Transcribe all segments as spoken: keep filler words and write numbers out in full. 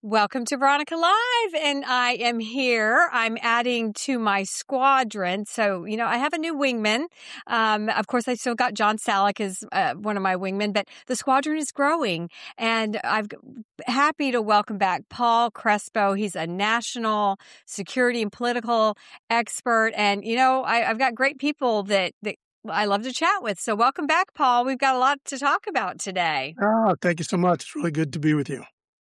Welcome to Veronica Live, and I am here. I'm adding to my squadron. So, you know, I have a new wingman. Um, of course, I still got John Salek as uh, one of my wingmen, but the squadron is growing. And I'm happy to welcome back Paul Crespo. He's a national security and political expert. And, you know, I, I've got great people that, that I love to chat with. So welcome back, Paul. We've got a lot to talk about today. Oh, thank you so much. It's really good to be with you.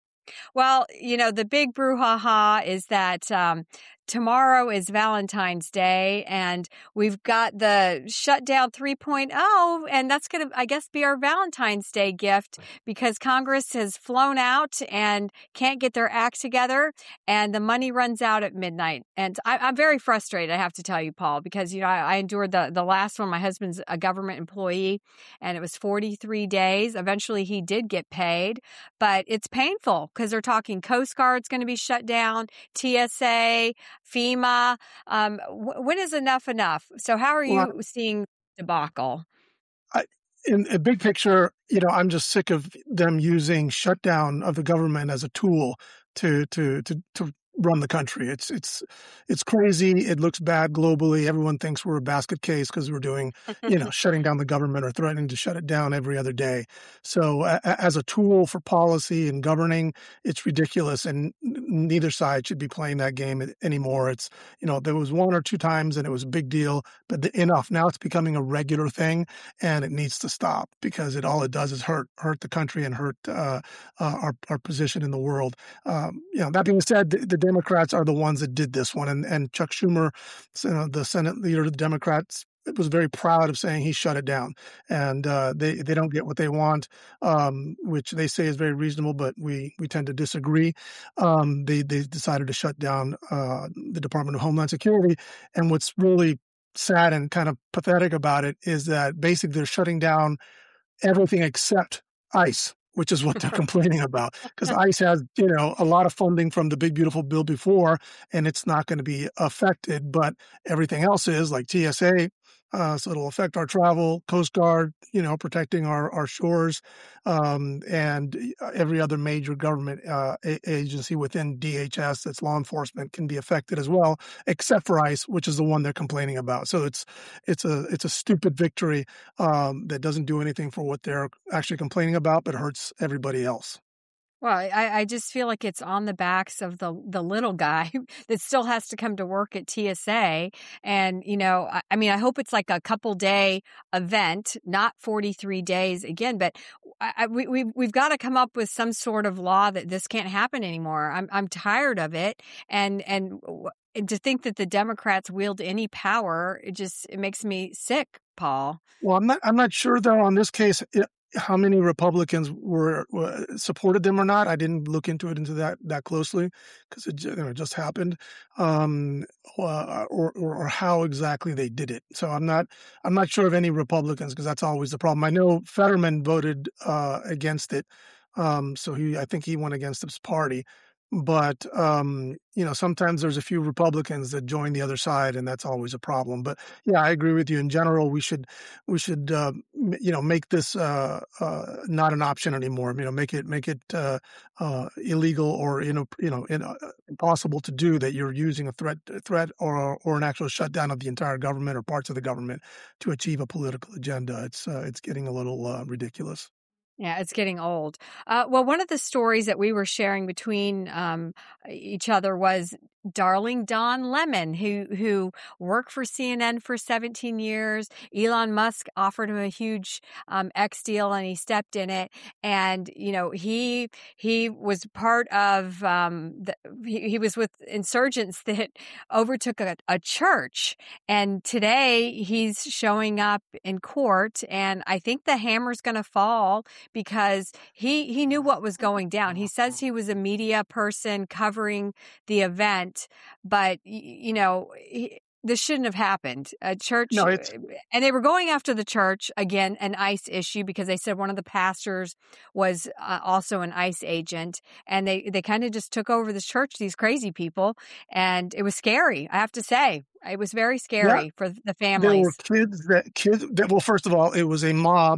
Well, you know, the big brouhaha is that um, tomorrow is Valentine's Day, and we've got the shutdown three point oh, and that's going to, I guess, be our Valentine's Day gift because Congress has flown out and can't get their act together, and the money runs out at midnight. And I, I'm very frustrated, I have to tell you, Paul, because, you know, I, I endured the, the last one. My husband's a government employee, and it was forty-three days. Eventually, he did get paid, but it's painful because they're talking Coast Guard's going to be shut down, T S A, FEMA. Um, w- when is enough enough? So how are you Well, seeing debacle? I, in a big picture, you know, I'm just sick of them using shutdown of the government as a tool to to to to run the country. It's it's it's crazy. It looks bad globally. Everyone thinks we're a basket case because we're doing, you know, shutting down the government or threatening to shut it down every other day. So a, a- as a tool for policy and governing, it's ridiculous, and n- neither side should be playing that game a- anymore. It's, you know, there was one or two times and it was a big deal, but the, enough. Now it's becoming a regular thing, and it needs to stop because it all it does is hurt hurt the country and hurt uh, uh, our our position in the world. Um, you know, that being said, the, the Democrats are the ones that did this one, and and Chuck Schumer, you know, the Senate leader of the Democrats, was very proud of saying he shut it down, and uh, they they don't get what they want, um, which they say is very reasonable, but we we tend to disagree. Um, they they decided to shut down uh, the Department of Homeland Security, and what's really sad and kind of pathetic about it is that basically they're shutting down everything except ICE, which is what they're complaining about. Because ICE has, you know, a lot of funding from the big beautiful bill before, and it's not going to be affected. But everything else is like T S A, uh, so it'll affect our travel, Coast Guard, you know, protecting our our shores, um, and every other major government uh, a- agency within D H S that's law enforcement can be affected as well, except for ICE, which is the one they're complaining about. So it's it's a it's a stupid victory um, that doesn't do anything for what they're actually complaining about, but hurts everybody else. Well, I, I just feel like it's on the backs of the the little guy that still has to come to work at T S A. And, you know, I, I mean, I hope it's like a couple day event, not forty-three days again. But I, I, we, we, we've got to come up with some sort of law that this can't happen anymore. I'm I'm tired of it. And, and w- and to think that the Democrats wield any power, it just it makes me sick, Paul. Well, I'm not. I'm not sure though on this case i- how many Republicans were, were supported them or not. I didn't look into it into that that closely because it, ju- you know, it just happened, um, uh, or, or or how exactly they did it. So I'm not. I'm not sure of any Republicans because that's always the problem. I know Fetterman voted uh, against it, um, so he. I think he went against his party. But um, you know, sometimes there's a few Republicans that join the other side, and that's always a problem. But yeah, I agree with you. In general, we should we should uh, m- you know make this uh, uh, not an option anymore. You know, make it make it uh, uh, illegal or you know you know in, uh, impossible to do that. You're using a threat a threat or or an actual shutdown of the entire government or parts of the government to achieve a political agenda. It's uh, it's getting a little uh, ridiculous. Yeah, it's getting old. Uh, well, one of the stories that we were sharing between um, each other was darling Don Lemon, who who worked for C N N for seventeen years. Elon Musk offered him a huge um, X deal, and he stepped in it. And you know, he he was part of um, the, he, he was with insurgents that overtook a, a church. And today he's showing up in court, and I think the hammer's going to fall because he he knew what was going down. He says he was a media person covering the event, but y- you know, he, this shouldn't have happened. A church, No, it's and they were going after the church again, an ICE issue, because they said one of the pastors was uh, also an ICE agent, and they they kind of just took over the church. These crazy people, and it was scary. I have to say, it was very yeah. scary for the There were families. kids that kids that well, first of all, it was a mob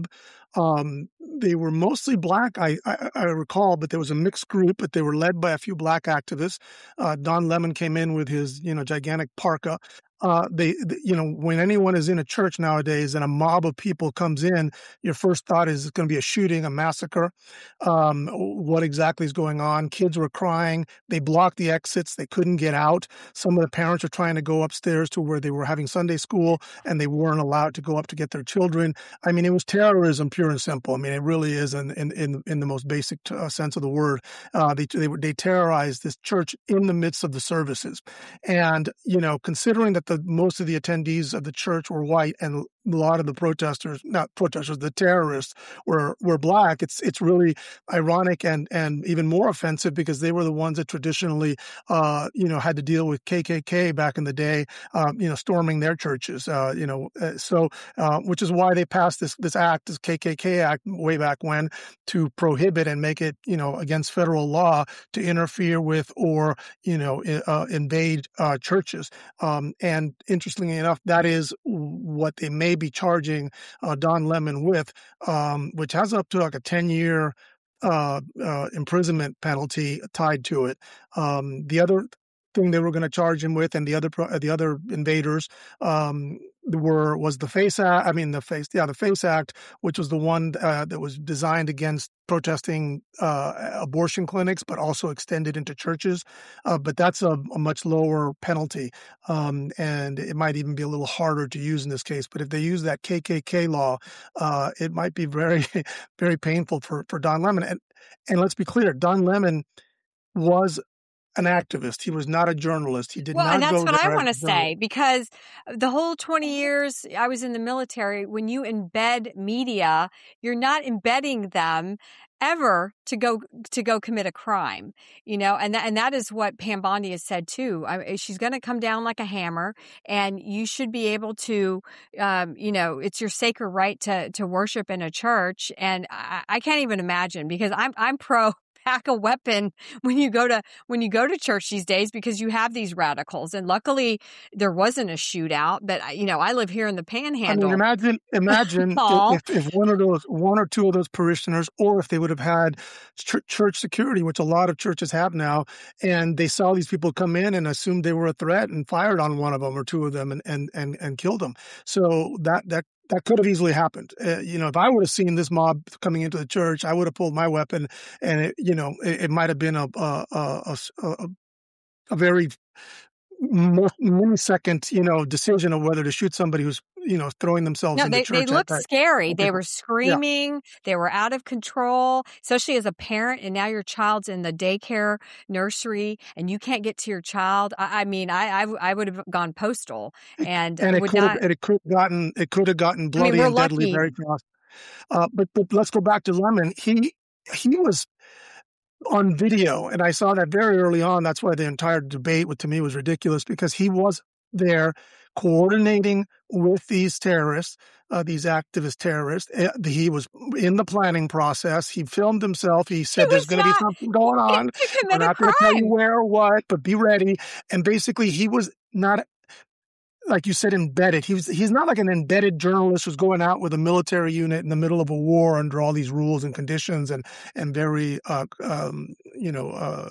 Um, they were mostly black, I, I, I recall, but there was a mixed group, but they were led by a few black activists. Uh, Don Lemon came in with his, you know, gigantic parka. Uh, they, th- you know, when anyone is in a church nowadays and a mob of people comes in, your first thought is it's going to be a shooting, a massacre. Um, what exactly is going on? Kids were crying. They blocked the exits. They couldn't get out. Some of the parents are trying to go upstairs to where they were having Sunday school, and they weren't allowed to go up to get their children. I mean, it was terrorism, pure and simple. I mean, it really is in in in, in the most basic uh, sense of the word. Uh, they they they terrorized this church in the midst of the services, and you know, considering that the most of the attendees of the church were white and a lot of the protesters, not protesters, the terrorists were were black. It's it's really ironic and and even more offensive because they were the ones that traditionally, uh, you know, had to deal with K K K back in the day, um, you know, storming their churches. Uh, you know, uh, so uh, which is why they passed this this act, this K K K act, way back when, to prohibit and make it, you know, against federal law to interfere with or you know uh, invade uh, churches. Um, and interestingly enough, that is what they may be charging uh, Don Lemon with, um, which has up to like a ten year uh, uh, imprisonment penalty tied to it. Um, the other thing they were going to charge him with, and the other pro- the other invaders, um, were was the FACE Act. I mean, the FACE, yeah, the FACE Act, which was the one uh, that was designed against protesting uh, abortion clinics, but also extended into churches. Uh, but that's a, a much lower penalty, um, and it might even be a little harder to use in this case. But if they use that K K K law, uh, it might be very, very painful for for Don Lemon. And and let's be clear, Don Lemon was an activist. He was not a journalist. He did Well, and not that's go what I there as want to a journalist. say, because the whole twenty years I was in the military, when you embed media, you're not embedding them ever to go to go commit a crime, you know, and that, and that is what Pam Bondi has said too. I, she's going to come down like a hammer, and you should be able to, um, you know, it's your sacred right to to worship in a church, and I, I can't even imagine, because I'm I'm pro pack a weapon when you go to when you go to church these days, because you have these radicals. And luckily there wasn't a shootout, but you know, I live here in the I mean, Panhandle. imagine, imagine i- Oh, if, if one of those, one or two of those parishioners, or if they would have had ch- church security, which a lot of churches have now, and they saw these people come in and assumed they were a threat and fired on one of them or two of them and and and, and killed them. So that that that could have easily happened. Uh, you know, if I would have seen this mob coming into the church, I would have pulled my weapon, and it, you know, it, it might have been a a, a, a, a a very mo- millisecond, you know, decision of whether to shoot somebody who's, you know, throwing themselves no, into they, they church at looked that. scary. They Okay. were Yeah. screaming. They were out of control, especially as a parent. And now your child's in the daycare nursery and you can't get to your child. I, I mean, I, I, I would have gone postal It, and and it would could have, not. and it could have gotten, it could have gotten I mean, bloody we're and deadly lucky. very fast. Uh, but, but let's go back to Lemon. He, he was on video, and I saw that very early on. That's why the entire debate, with to me, was ridiculous, because he was there coordinating with these terrorists, uh, these activist terrorists. Uh, He was in the planning process. He filmed himself. He He said, "There's was going to be not something going on. to We're commit a not going to tell you crime. where or what, but be ready." And basically, he was not, like you said, embedded. He was, he's not like an embedded journalist who's going out with a military unit in the middle of a war under all these rules and conditions and and very uh, um, you know uh,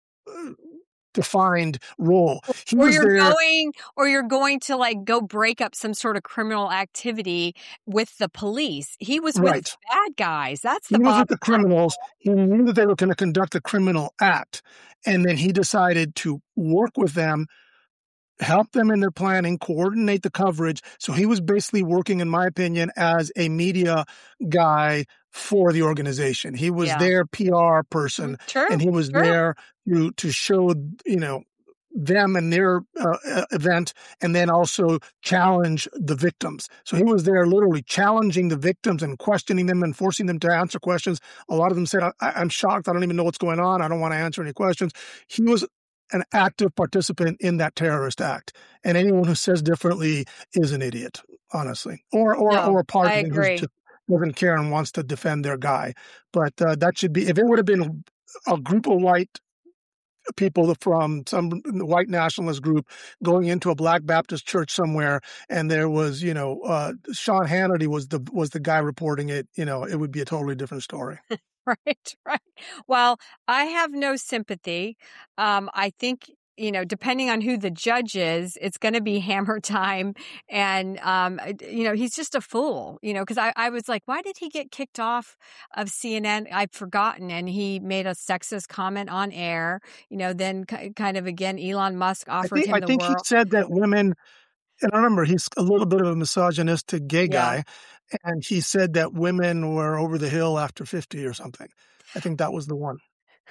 defined role. He Or was you're there, going, or you're going to like go break up some sort of criminal activity with the police. He was with right. bad guys. That's He the was bottom with the line. criminals. He knew that they were going to conduct a criminal act, and then he decided to work with them, help them in their planning, coordinate the coverage. So he was basically working, in my opinion, as a media guy for the organization. He was Yeah. their P R Mhm. person, and True. he was True. there to to show, you know, them and their uh, uh, event, and then also challenge the victims. So he was there literally challenging the victims and questioning them and forcing them to answer questions. A lot of them said, I, I'm shocked. I don't even know what's going on. I don't want to answer any questions. He was an active participant in that terrorist act. And anyone who says differently is an idiot, honestly, or or No, or a I partisan who's agree. just doesn't care and wants to defend their guy. But uh, that should be, if it would have been a group of white people from some white nationalist group going into a Black Baptist church somewhere, and there was, you know, uh, Sean Hannity was the was the guy reporting it. You know, it would be a totally different story. Right, right. Well, I have no sympathy. Um, I think, you know, depending on who the judge is, it's going to be hammer time. And, um, you know, he's just a fool, you know, because I, I was like, why did he get kicked off of C N N? I've forgotten. And he made a sexist comment on air, you know, then k- kind of again, Elon Musk I offered think him I the think he world. said that women, and I remember he's a little bit of a misogynistic gay Yeah. guy, and he said that women were over the hill after fifty or something. I think that was the one.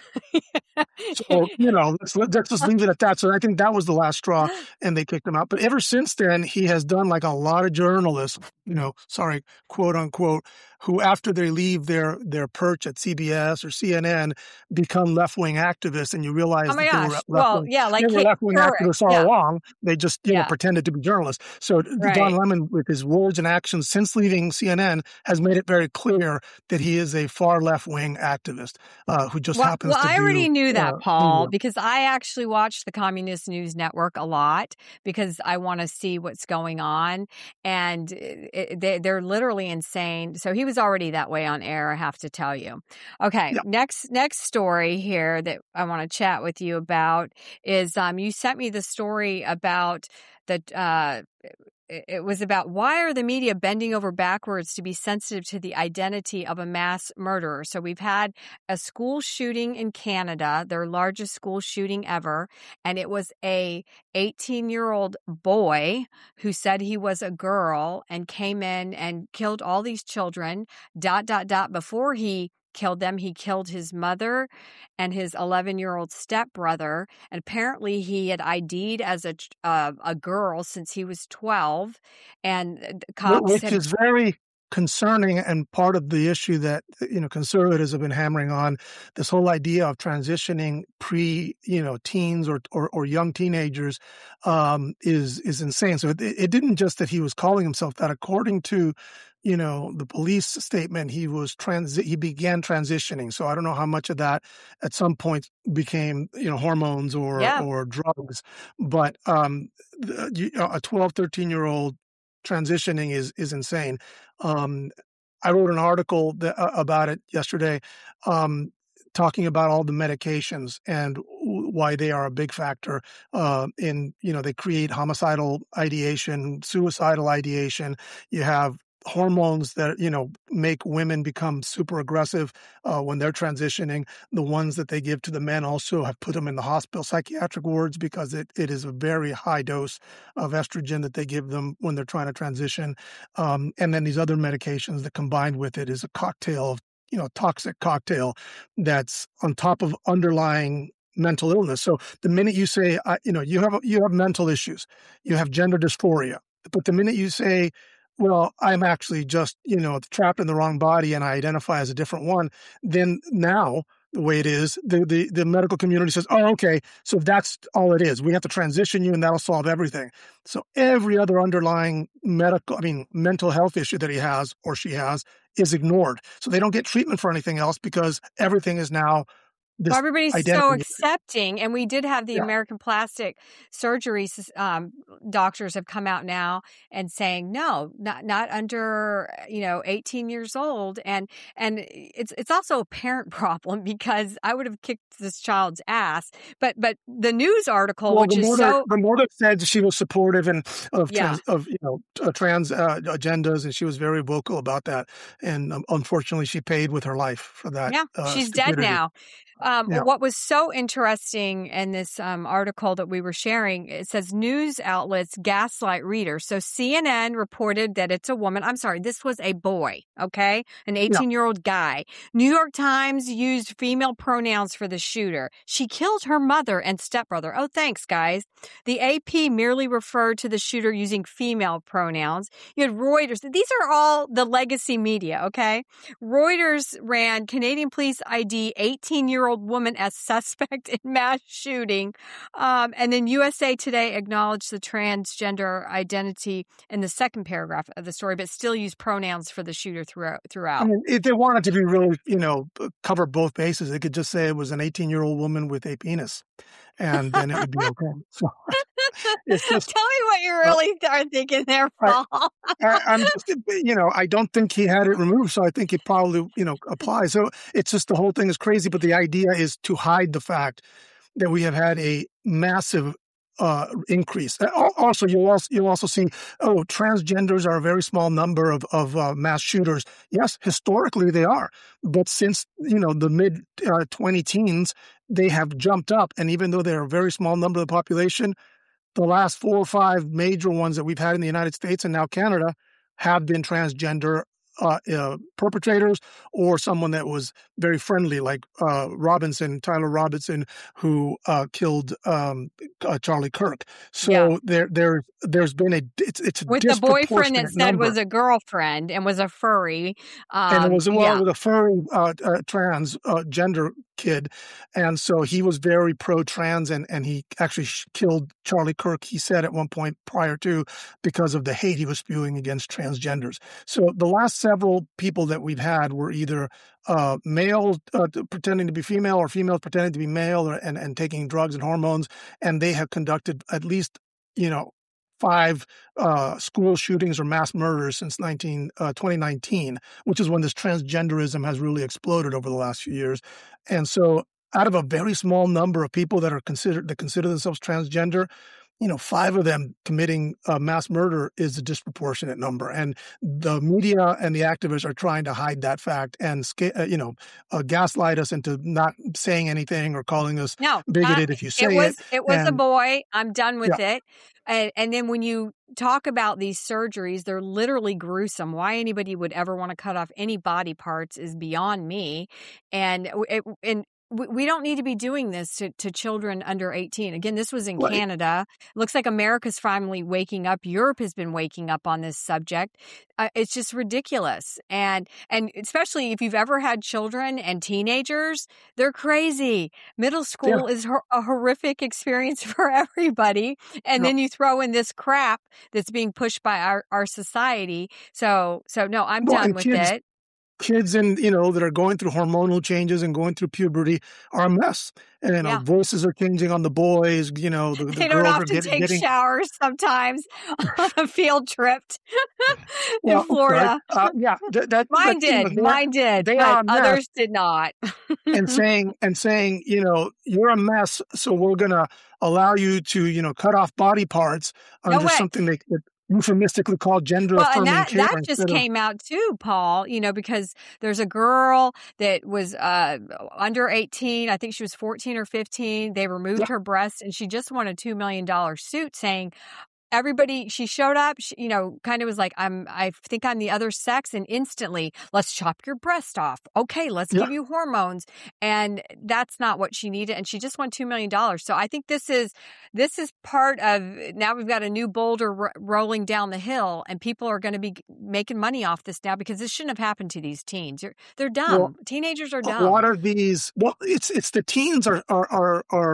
So, you know, let's, let's just leave it at that. So I think that was the last straw, and they kicked him out. But ever since then, he has done like a lot of journalists, you know, sorry, quote unquote, who after they leave their their perch at C B S or C N N become left wing activists, and you realize Oh my that they were gosh. left Well, wing. yeah, They like were Kate, left wing correct. activists all Yeah, along. They just, you know, yeah, pretended to be journalists. So Don right. Lemon, with his words and actions since leaving C N N, has made it very clear that he is a far left wing activist uh, who just Well, happens well, to I already do knew that, uh, Paul, media. because I actually watch the Communist News Network a lot because I want to see what's going on. And it, it, they, they're literally insane. So he was already that way on air, I have to tell you. Okay, Yeah. next next story here that I want to chat with you about is um, you sent me the story about the uh, it was about why are the media bending over backwards to be sensitive to the identity of a mass murderer. So we've had a school shooting in Canada, their largest school shooting ever, and it was a eighteen-year-old boy who said he was a girl and came in and killed all these children, dot, dot, dot. Before he killed them, he killed his mother and his eleven-year-old stepbrother. And apparently he had I D'd as a uh, a girl since he was twelve. And cops Which had... is very concerning, and part of the issue that, you know, conservatives have been hammering on, this whole idea of transitioning pre, you know, teens or or, or young teenagers um, is is insane. So it, it didn't just that he was calling himself that. According to, you know, the police statement, he was trans he began transitioning. So I don't know how much of that at some point became, you know, hormones or Yeah. or drugs, but um, the, you- a twelve, thirteen year old transitioning is is insane. Um, I wrote an article that, uh, about it yesterday, um, talking about all the medications and w- why they are a big factor uh, in, you know, they create homicidal ideation, suicidal ideation. You have hormones that, you know, make women become super aggressive uh, when they're transitioning. The ones that they give to the men also have put them in the hospital psychiatric wards because it, it is a very high dose of estrogen that they give them when they're trying to transition. Um, and then these other medications that combined with it is a cocktail of, you know, toxic cocktail that's on top of underlying mental illness. So the minute you say, I, you know, you have you have mental issues, you have gender dysphoria, but the minute you say, well, I'm actually just, you know, trapped in the wrong body and I identify as a different one, then now the way it is, the, the, the medical community says, oh, okay, so that's all it is. We have to transition you and that'll solve everything. So every other underlying medical, I mean, mental health issue that he has or she has is ignored. So they don't get treatment for anything else because everything is now this Everybody's so identity. accepting. And we did have the Yeah. American Plastic Surgery um, doctors have come out now and saying, no, not not under, you know, eighteen years old. And and it's it's also a parent problem because I would have kicked this child's ass. But but the news article, Well, which the is more so... that, the more that said she was supportive and of Yeah. trans, of, you know, uh, trans uh, agendas, and she was very vocal about that. And um, unfortunately, she paid with her life for that. Yeah, Uh, she's dead stupidity. now. Um, Yeah. what was so interesting in this um, article that we were sharing, it says news outlets gaslight readers. So C N N reported that it's a woman. I'm sorry, this was a boy, okay? An eighteen-year-old guy. New York Times used female pronouns for the shooter. She killed her mother and stepbrother. Oh, thanks, guys. The A P merely referred to the shooter using female pronouns. You had Reuters. These are all the legacy media, okay? Reuters ran Canadian police I D eighteen-year-old eighteen-year-old woman as suspect in mass shooting. Um, and then U S A Today acknowledged the transgender identity in the second paragraph of the story, but still used pronouns for the shooter throughout. I throughout. mean, if they wanted to be really, you know, cover both bases, they could just say it was an eighteen-year-old woman with a penis, and then it would be okay. So it's just, Tell me what you uh, really are thinking there, I, Paul. I, I'm just, you know, I don't think he had it removed, so I think it probably, you know, applies. So it's just the whole thing is crazy, but the idea is to hide the fact that we have had a massive uh, increase. Uh, al- Also, you'll also you'll also see, oh, transgenders are a very small number of of uh, mass shooters. Yes, historically they are, but since you know the mid uh, twenty teens, they have jumped up, and even though they're a very small number of the population, the last four or five major ones that we've had in the United States and now Canada have been transgender uh, uh, perpetrators or someone that was very friendly, like uh, Robinson, Tyler Robinson, who uh, killed um, uh, Charlie Kirk. Yeah. So there, there, there's been a it's it's a With the boyfriend that disproportionate said number. was a girlfriend and was a furry. And it Um, was well yeah. with a furry uh, uh, trans uh, gender kid, and so he was very pro-trans, and and he actually sh- killed Charlie Kirk. He said at one point prior to because of the hate he was spewing against transgenders. So the last several people that we've had were either uh, male uh, t- pretending to be female or females pretending to be male, or, and and taking drugs and hormones, and they have conducted at least you know. five uh, school shootings or mass murders since nineteen, uh, twenty nineteen, which is when this transgenderism has really exploded over the last few years. And so out of a very small number of people that are considered that consider themselves transgender, you know, five of them committing uh, mass murder is a disproportionate number. And the media and the activists are trying to hide that fact and, sca- uh, you know, uh, gaslight us into not saying anything or calling us No, uh, bigoted if you say it it. was it was a And boy. I'm done with yeah, it. And and then when you talk about these surgeries, they're literally gruesome. Why anybody would ever want to cut off any body parts is beyond me. And w- it, and we we don't need to be doing this to, to children under eighteen. Again, this was in right. Canada. Looks like America's finally waking up. Europe has been waking up on this subject. Uh, it's just ridiculous. And and especially if you've ever had children and teenagers, they're crazy. Middle Yeah. school is hor- a horrific experience for everybody. And No. then you throw in this crap that's being pushed by our, our society. So, so no, I'm Well, done and with kids, it. kids and you know that are going through hormonal changes and going through puberty are a mess. And you know, Yeah. voices are changing on the boys. You know, the, the They don't girls are often getting take getting. showers sometimes on a field trip in Well, okay, Florida. uh, yeah, that, that Mine but you know did. they are Mine did, they but are a mess. others did not. And saying and saying, you know, you're a mess, so we're gonna allow you to, you know, cut off body parts No under way. something they could euphemistically call gender Well, and affirming that care that just instead of came out too, Paul, you know, because there's a girl that was uh under eighteen, I think she was fourteen or fifteen. They removed yeah, her breast and she just won a two million dollars suit saying everybody she showed up, she, you know, kind of was like, I'm I think I'm the other sex, and instantly, let's chop your breast off. Okay, let's yeah. give you hormones. And that's not what she needed, and she just won two million dollars. So I think this is this is part of, now we've got a new boulder ro- rolling down the hill, and people are going to be making money off this now because this shouldn't have happened to these teens. They're, they're Well, dumb. Teenagers are a lot dumb. of these, well, it's it's the teens are are are, are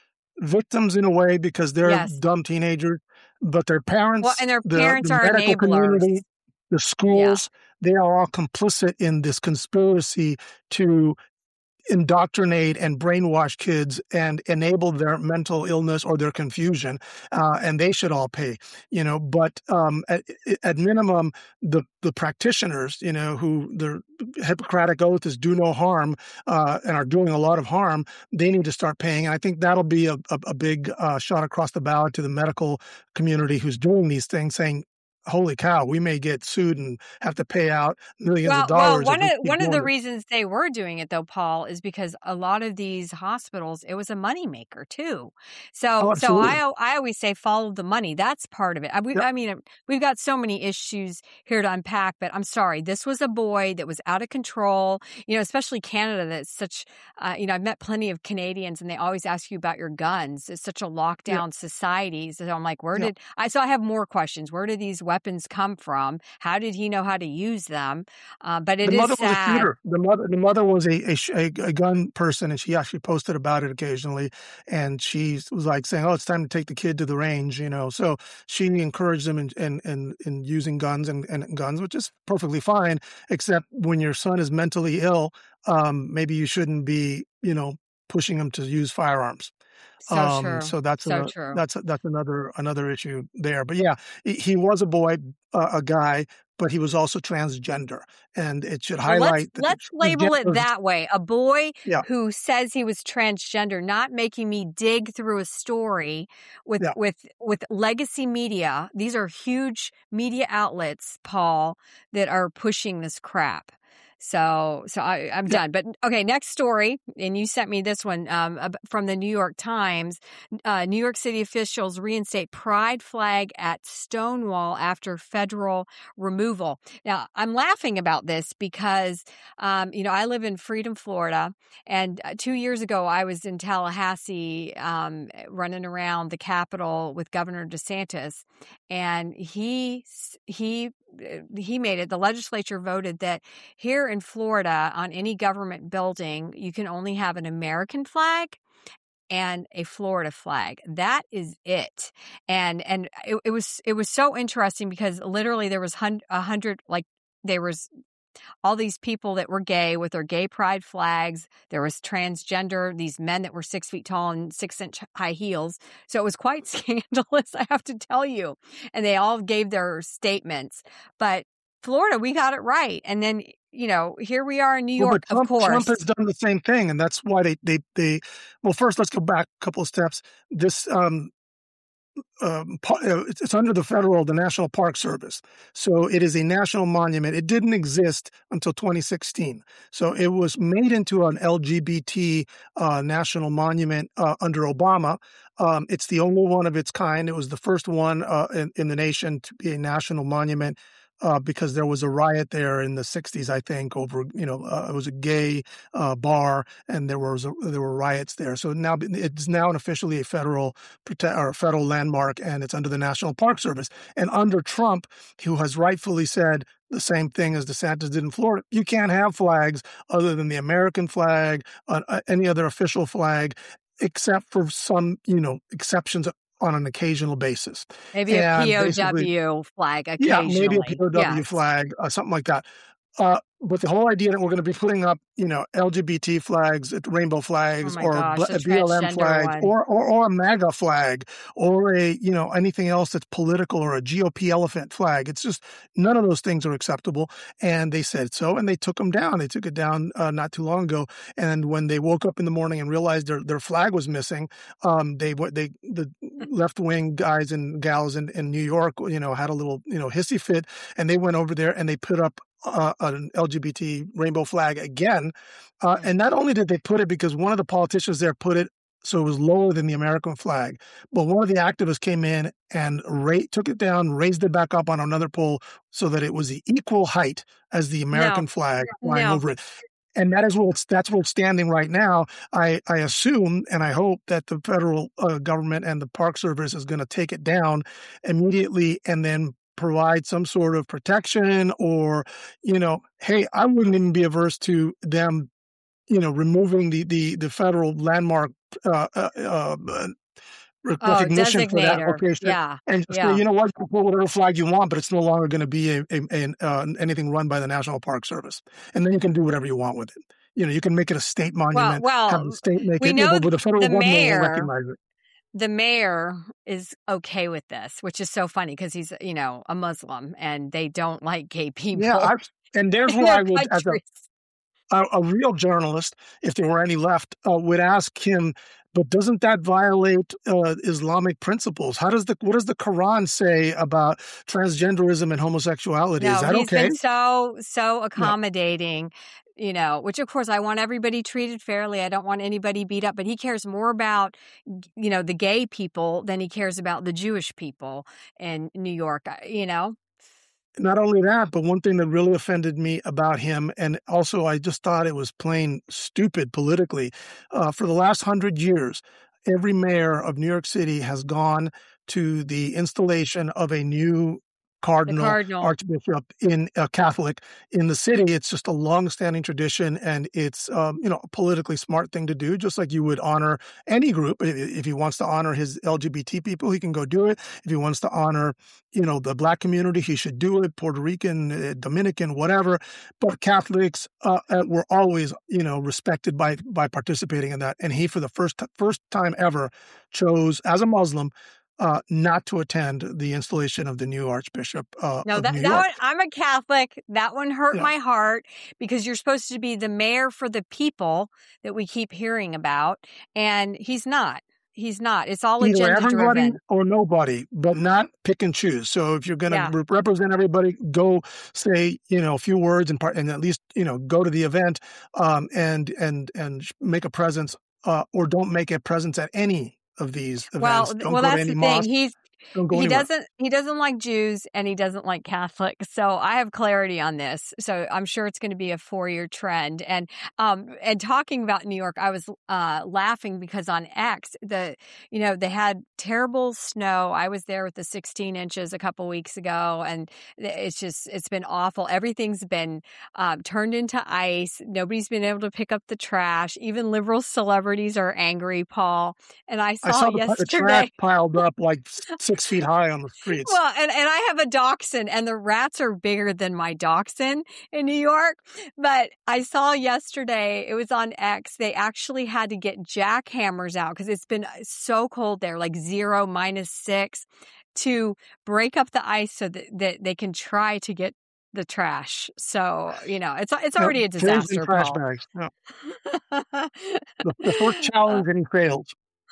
victims in a way because they're Yes. dumb teenagers, but their Well, parents, and their the, parents the are medical community, enablers. the Yeah. schools, they are all complicit in this conspiracy to indoctrinate and brainwash kids and enable their mental illness or their confusion, uh, and they should all pay, you know. But um, at, at minimum, the the practitioners, you know, who their Hippocratic oath is do no harm, uh, and are doing a lot of harm, they need to start paying. And I think that'll be a, a, a big uh, shot across the bow to the medical community who's doing these things, saying, holy cow, we may get sued and have to pay out millions Well, of well, dollars if one we of keep one of doing the this. reasons they were doing it though, Paul, is because a lot of these hospitals, it was a moneymaker too. Oh, So, so absolutely. I al- I always say follow the money. That's part of it. I, we, Yep. I mean, we've got so many issues here to unpack, but I'm sorry, this was a boy that was out of control. You know, especially Canada. That's such. Uh, you know, I've met plenty of Canadians, and they always ask you about your guns. It's such a Yeah. lockdown society. So I'm like, where Yeah. did I? So I have more questions. Where did these weapons weapons come from? How did he know how to use them? Uh, but it The is mother was a sad. shooter. The mother, the mother was a, a, sh- a, a gun person, and she actually posted about it occasionally. And she was like saying, "Oh, it's time to take the kid to the range," you know. So she encouraged them in in, in, in using guns and, and guns, which is perfectly fine. Except when your son is mentally ill, um, maybe you shouldn't be, you know, pushing him to use firearms. So Um, true. so that's So a true. that's a, that's another another issue there. But yeah, he, he was a boy, uh, a guy, but he was also transgender, and it should Well, let's highlight that the let's label it transgenders. that way. A boy Yeah, who says he was transgender, not making me dig through a story with yeah. with with legacy media. These are huge media outlets, Paul, that are pushing this crap. So, so I, I'm Yeah. done. But okay, next story, and you sent me this one um, ab- from the New York Times. Uh, New York City officials reinstate pride flag at Stonewall after federal removal. Now, I'm laughing about this because, um, you know, I live in Freedom, Florida, and uh, two years ago I was in Tallahassee um, running around the Capitol with Governor DeSantis, and he he he made it. The legislature voted that here in Florida, on any government building, you can only have an American flag and a Florida flag. That is it. And and it, it was it was so interesting because literally there was hun- a hundred like there was all these people that were gay with their gay pride flags. There was transgender, these men that were six feet tall and six inch high heels. So it was quite scandalous, I have to tell you. And they all gave their statements. But Florida, we got it right. And then, you know, here we are in New Well, York, but of Trump Trump has course. done the same thing, and that's why they they they. Well, first let's go back a couple of steps. This um, um, it's under the federal, the National Park Service. So it is a national monument. It didn't exist until twenty sixteen. So it was made into an L G B T uh, national monument uh, under Obama. Um, it's the only one of its kind. It was the first one uh, in, in the nation to be a national monument. Uh, because there was a riot there in the sixties, I think, over, you know, uh, it was a gay uh, bar, and there was a, there were riots there. So now it's now officially a federal prote- or a federal landmark, and it's under the National Park Service. And under Trump, who has rightfully said the same thing as DeSantis did in Florida, you can't have flags other than the American flag, uh, uh, any other official flag, except for some, you know, exceptions on an occasional basis. Maybe a And basically, P O W flag yeah, maybe a occasionally. P O W Yes. flag, uh, something like that. Uh, but the whole idea that we're going to be putting up, you know, L G B T flags, rainbow Oh flags, my or gosh, B- the B L M transgender flags, one. or, or or a MAGA flag, or a, you know, anything else that's political, or a G O P elephant flag. It's just none of those things are acceptable. And they said so, and they took them down. They took it down uh, not too long ago. And when they woke up in the morning and realized their their flag was missing, um, they they the left wing guys and gals in, in New York, you know, had a little, you know, hissy fit, and they went over there and they put up Uh, an L G B T rainbow flag again. Uh, Mm. and not only did they put it because one of the politicians there put it so it was lower than the American flag, but one of the activists came in and ra- took it down, raised it back up on another pole so that it was the equal height as the American No, flag flying no. over it. And that is where it's that's where it's standing right now. I, I assume and I hope that the federal uh, government and the Park Service is going to take it down immediately and then provide some sort of protection, or, you know, hey, I wouldn't even be averse to them, you know, removing the the, the federal landmark uh, uh, uh, Oh, recognition for that designator. location, Yeah. and just say, Yeah. you know what, you can put whatever flag you want, but it's no longer going to be a, a, a uh, anything run by the National Park Service, and then you can do whatever you want with it. You know, you can make it a state Well, monument, have the well, state make we it, know but the federal the government won't mayor, recognize it. the mayor is okay with this, which is so funny because he's, you know, a Muslim and they don't like gay people Yeah, I, and there's in where their I would, as a countries. a, a real journalist, if there were any left, uh, would ask him, but doesn't that violate uh, Islamic principles? How does the what does the Quran say about transgenderism and homosexuality? Is No, that he's okay? been so, so Yeah. accommodating, you know, which of course I want everybody treated fairly. I don't want anybody beat up, but he cares more about, you know, the gay people than he cares about the Jewish people in New York, uh, you know? Not only that, but one thing that really offended me about him, and also I just thought it was plain stupid politically, uh, for the last hundred years, every mayor of New York City has gone to the installation of a new The cardinal, cardinal. archbishop in a Catholic in the city. It's just a long-standing tradition, and it's um, you know a politically smart thing to do. Just like you would honor any group. If, if he wants to honor his L G B T people, he can go do it. If he wants to honor you know the Black community, he should do it. Puerto Rican, uh, Dominican, whatever. But Catholics uh, uh, were always you know respected by by participating in that. And he, for the first first time ever, chose as a Muslim uh, not to attend the installation of the new Archbishop uh, No, of that New that York. one, I'm a Catholic. That one hurt Yeah. my heart because you're supposed to be the mayor for the people that we keep hearing about, and he's not. He's not. It's all Either agenda everybody driven. or nobody, but not pick and choose. So if you're going to Yeah. re- represent everybody, go say you know a few words and part, and at least you know go to the event um, and and and make a presence, uh, or don't make a presence at any of these Well, events. th- Don't well, go to that's any the thing. mosque. He's Don't go he anywhere. doesn't he doesn't like Jews and he doesn't like Catholics. So I have clarity on this. So I'm sure it's going to be a four year trend. And um and talking about New York, I was uh laughing because on X, the you know they had terrible snow. I was there with the sixteen inches a couple weeks ago, and it's just it's been awful. Everything's been um, turned into ice. Nobody's been able to pick up the trash. Even liberal celebrities are angry, Paul. And I I saw saw it the, the yesterday. trash piled up like s- six feet high on the streets. Well, and, and I have a dachshund, and the rats are bigger than my dachshund in New York. But I saw yesterday, it was on X, they actually had to get jackhammers out because it's been so cold there, like zero, minus six, to break up the ice so that, that they can try to get the trash. So, you know, it's it's Yeah, already a caves and disaster, trash Paul. bags. Yeah. The, the first challenge, and he failed.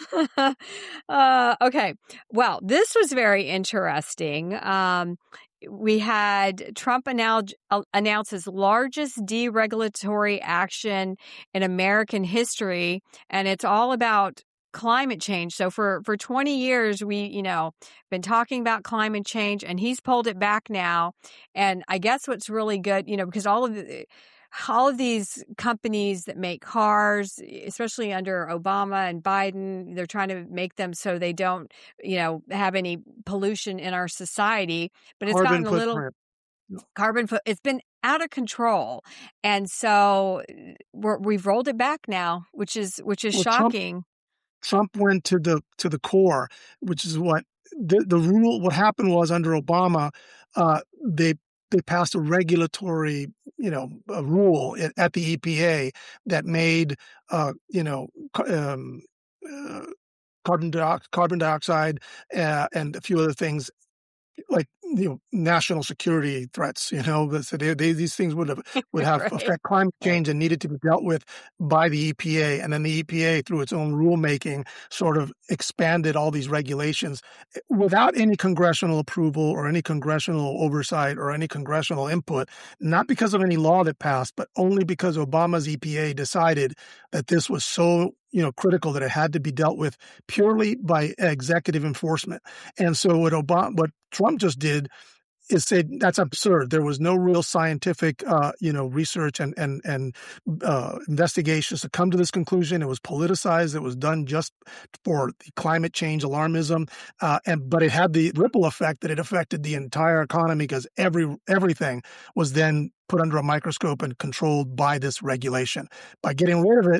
uh, okay. Well, this was very interesting. Um, we had Trump announce, uh, announce his largest deregulatory action in American history, and it's all about climate change. So for, for twenty years, we, you know, been talking about climate change, and he's pulled it back now. And I guess what's really good, you know, because all of the, all of these companies that make cars, especially under Obama and Biden, they're trying to make them so they don't, you know, have any pollution in our society. But it's Carbon gotten a little footprint. carbon foot. It's been out of control, and so we're, we've rolled it back now, which is which is Well, Trump shocking. Trump went to the to the core, which is what the the rule. What happened was under Obama, uh, they they passed a regulatory, you know, a rule at, at the E P A that made, uh, you know, ca- um, uh, carbon dioxide, carbon dioxide, uh, and a few other things like you know national security threats. You know, that so they, they, these things would have would have Right. affect climate change and needed to be dealt with by the E P A, and then the E P A, through its own rulemaking, sort of expanded all these regulations without any congressional approval or any congressional oversight or any congressional input. Not because of any law that passed, but only because Obama's E P A decided that this was so you know critical that it had to be dealt with purely by executive enforcement. And so what Obama, what Trump just did is said that's absurd. There was no real scientific, uh, you know, research and and and uh, investigations to come to this conclusion. It was politicized. It was done just for the climate change alarmism, uh, and but it had the ripple effect that it affected the entire economy because every everything was then put under a microscope and controlled by this regulation. By getting rid of it,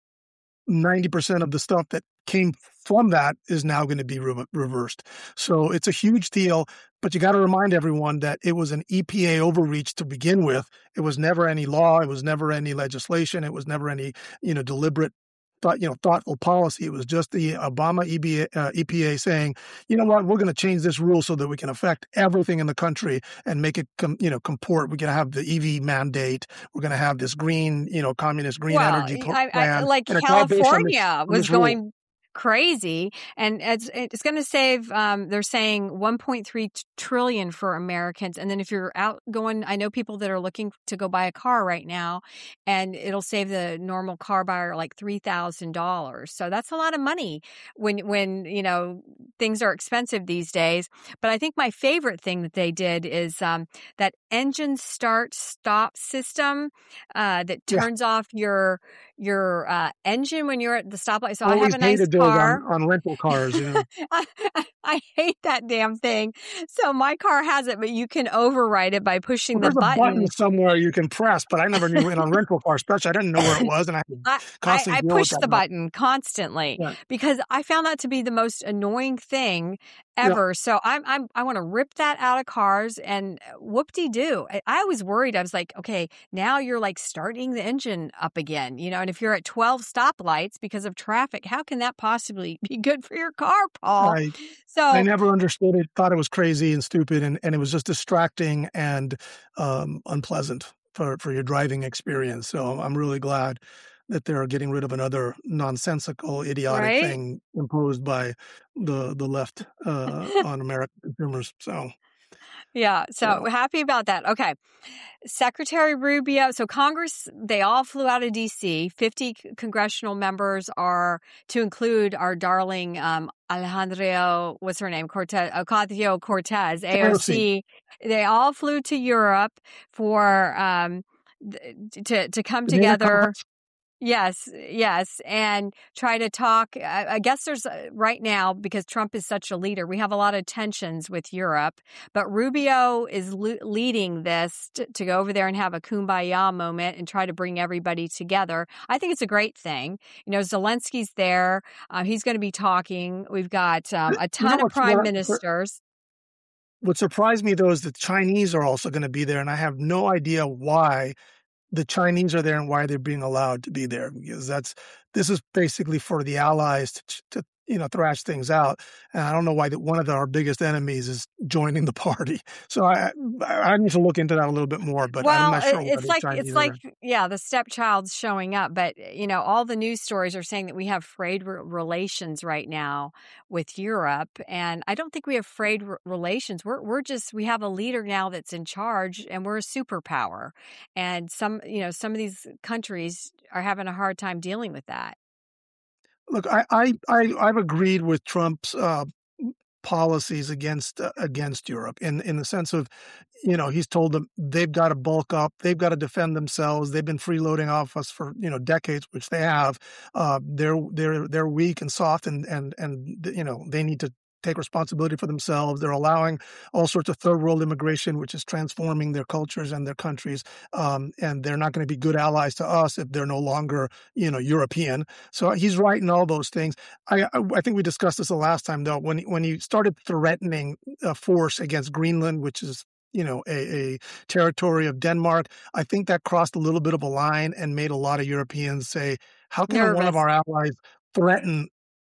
ninety percent of the stuff that came from that is now going to be re- reversed. So it's a huge deal, but you got to remind everyone that it was an E P A overreach to begin with. It was never any law. It was never any legislation. It was never any, you know, deliberate thought, you know, thoughtful policy. It was just the Obama E B A, uh, E P A saying, you know what, we're going to change this rule so that we can affect everything in the country and make it, com- you know, comport. We're going to have the E V mandate. We're going to have this green, you know, communist green Well, energy pl- I, I, plan. like And it's all based on this, California on was this rule. going crazy, and it's it's going to save. Um, they're saying one point three trillion for Americans, and then if you're out going, I know people that are looking to go buy a car right now, and it'll save the normal car buyer like three thousand dollars. So that's a lot of money when when you know things are expensive these days. But I think my favorite thing that they did is um, that engine start stop system uh, that Yeah. turns off your your uh, engine when you're at the stoplight. So I Always have a nice hated those car. on, on rental cars, you know. I, I, I hate that damn thing. So my car has it, but you can override it by pushing Well, the there's a button button. somewhere you can press, but I never knew in a rental car, especially. I didn't know where it was, and I had to I, I, constantly I deal with push that. the button constantly Yeah. because I found that to be the most annoying thing Yeah. ever. So I'm, I'm, I want to rip that out of cars and whoop-de-doo. I, I was worried. I was like, okay, now you're like starting the engine up again, you know, and if you're at twelve stoplights because of traffic, how can that possibly be good for your car, Paul? I, So I never understood it, thought it was crazy and stupid, and, and it was just distracting and um, unpleasant for, for your driving experience. So I'm really glad that they're getting rid of another nonsensical, idiotic right? thing imposed by the the left uh, on American consumers. So, Yeah. So so happy about that. Okay. Secretary Rubio. So Congress, they all flew out of D C. fifty congressional members are to include our darling um, Alejandro, what's her name? Cortez, Ocasio-Cortez, A O C. They all flew to Europe for um, th- to to come the NATO together. conference, Yes, yes, and try to talk. I, I guess there's uh, right now, because Trump is such a leader, we have a lot of tensions with Europe, but Rubio is le- leading this to, to go over there and have a kumbaya moment and try to bring everybody together. I think it's a great thing. You know, Zelensky's there. Uh, he's going to be talking. We've got um, a you ton know of what's prime what, ministers. what surprised me though is the Chinese are also going to be there, and I have no idea why the Chinese are there and why they're being allowed to be there, because that's this is basically for the allies to, to you know thrash things out. And I don't know why that one of the, our biggest enemies is joining the party. So I I need to look into that a little bit more, but I'm Well, not it- sure why it's the like Chinese it's are like there. yeah, the stepchild's showing up, but you know, all the news stories are saying that we have frayed re- relations right now with Europe, and I don't think we have frayed re- relations. We're we're just we have a leader now that's in charge, and we're a superpower, and some you know some of these countries are having a hard time dealing with that. Look, I I, I I've agreed with Trump's uh, policies against uh, against Europe in in the sense of, you know, he's told them they've got to bulk up, they've got to defend themselves. They've been freeloading off us for you know decades, which they have. Uh, they're they're they're weak and soft, and and and you know they need to take responsibility for themselves. They're allowing all sorts of third world immigration, which is transforming their cultures and their countries. Um, and they're not going to be good allies to us if they're no longer, you know, European. So he's right in all those things. I, I I think we discussed this the last time, though, when, when he started threatening a force against Greenland, which is, you know, a, a territory of Denmark. I think that crossed a little bit of a line and made a lot of Europeans say, how can one of Nervous. our allies threaten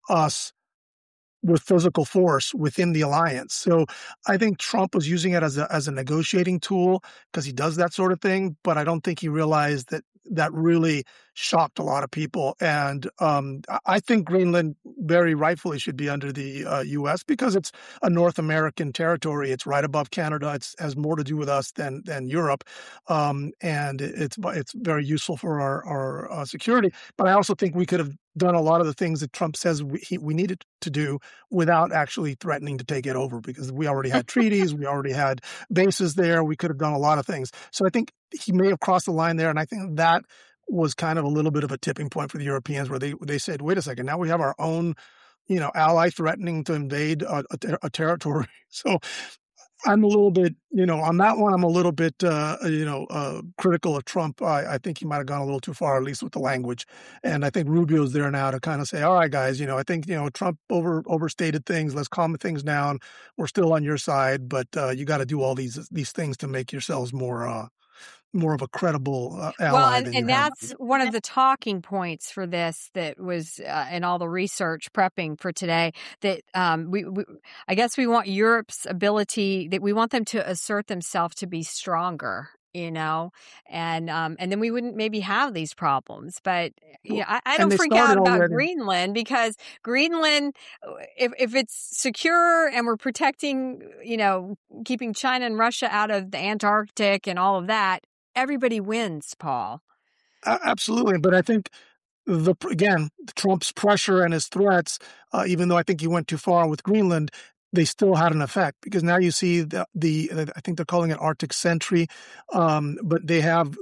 us with physical force within the alliance? So I think Trump was using it as a as a negotiating tool because he does that sort of thing, but I don't think he realized that that really shocked a lot of people. And um, I I think Greenland very rightfully should be under the uh, U S because it's a North American territory. It's right above Canada. It has more to do with us than than Europe, um, and it's it's very useful for our our uh, security. But I also think we could have done a lot of the things that Trump says we, he, we needed to do without actually threatening to take it over, because we already had treaties, we already had bases there. We could have done a lot of things. So I think he may have crossed the line there, and I think that was kind of a little bit of a tipping point for the Europeans, where they they said, "Wait a second, now we have our own, you know, ally threatening to invade a, a, ter- a territory." So I'm a little bit, you know, on that one, I'm a little bit, uh, you know, uh, critical of Trump. I, I think he might have gone a little too far, at least with the language. And I think Rubio's there now to kind of say, all right, guys, you know, I think, you know, Trump over overstated things. Let's calm things down. We're still on your side, but uh, you got to do all these these things to make yourselves more uh, more of a credible uh, Well, ally and, than you and have. that's one of the talking points for this that was uh, in all the research prepping for today, that um, we, we, I guess we want Europe's ability, that we want them to assert themselves to be stronger, you know, and um, and then we wouldn't maybe have these problems. But yeah, I, I And don't they freak out started about already. Greenland, because Greenland, if if it's secure and we're protecting, you know, keeping China and Russia out of the Antarctic and all of that, everybody wins, Paul. A- Absolutely. But I think the again, Trump's pressure and his threats, uh, even though I think he went too far with Greenland, they still had an effect, because now you see the, the I think they're calling it Arctic Sentry, um, but they have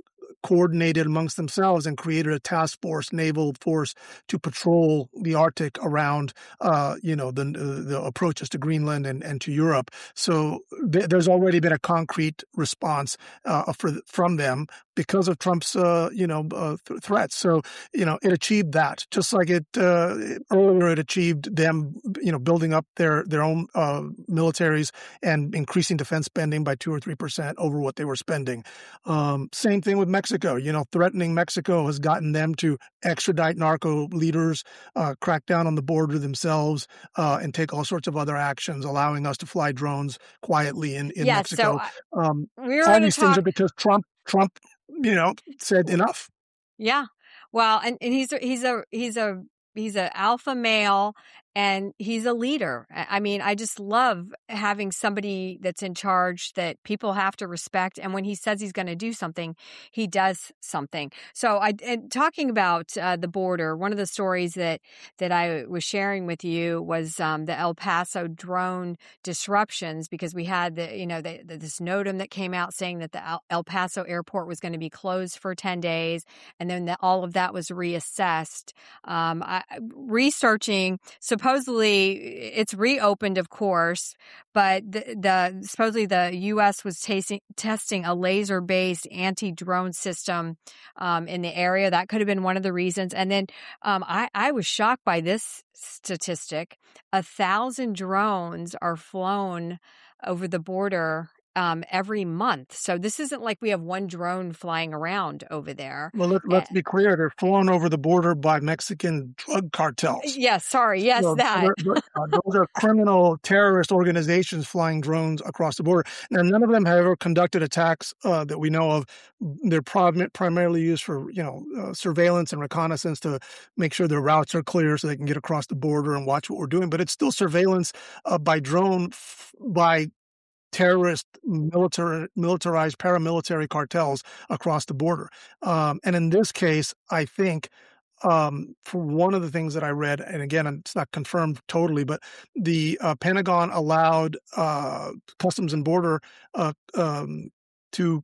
coordinated amongst themselves and created a task force, naval force, to patrol the Arctic around, uh, you know, the the approaches to Greenland and, and to Europe. So th- there's already been a concrete response uh, for, from them because of Trump's, uh, you know, uh, th- threats. So, you know, it achieved that, just like it uh, earlier it achieved them, you know, building up their their own uh, militaries and increasing defense spending by two or three percent over what they were spending. Um, same thing with Mexico. You know, threatening Mexico has gotten them to extradite narco leaders, uh, crack down on the border themselves, uh, and take all sorts of other actions, allowing us to fly drones quietly in in Yeah, so Mexico. I, Um, we were all going to these things are talk. because Trump Trump, you know, said enough. Yeah. Well, and, and he's a, he's a he's a he's a alpha male, and he's a leader. I I mean, I just love having somebody that's in charge that people have to respect. And when he says he's going to do something, he does something. So, I and talking about uh, the border, one of the stories that that I was sharing with you was um, the El Paso drone disruptions, because we had the you know the, the, this NOTAM that came out saying that the El, El Paso airport was going to be closed for ten days, and then the, all of that was reassessed. Um, I, researching, supposedly it's reopened, of course, but the, the supposedly the U S was tasting, testing a laser-based anti-drone system um, in the area. That could have been one of the reasons. And then um, I, I was shocked by this statistic: a thousand drones are flown over the border um, every month. So this isn't like we have one drone flying around over there. Well, let, Uh, let's be clear. They're flown over the border by Mexican drug cartels. yeah, sorry. Yes, So that. they're- they're- uh, those are criminal terrorist organizations flying drones across the border. Now, none of them have ever conducted attacks uh, that we know of. They're prim- primarily used for, you know, uh, surveillance and reconnaissance to make sure their routes are clear so they can get across the border and watch what we're doing. But it's still surveillance uh, by drone f- by terrorist, military, militarized paramilitary cartels across the border. Um, and in this case, I think um, for one of the things that I read, and again, it's not confirmed totally, but the uh, Pentagon allowed uh, Customs and Border uh, um, to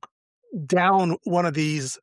down one of these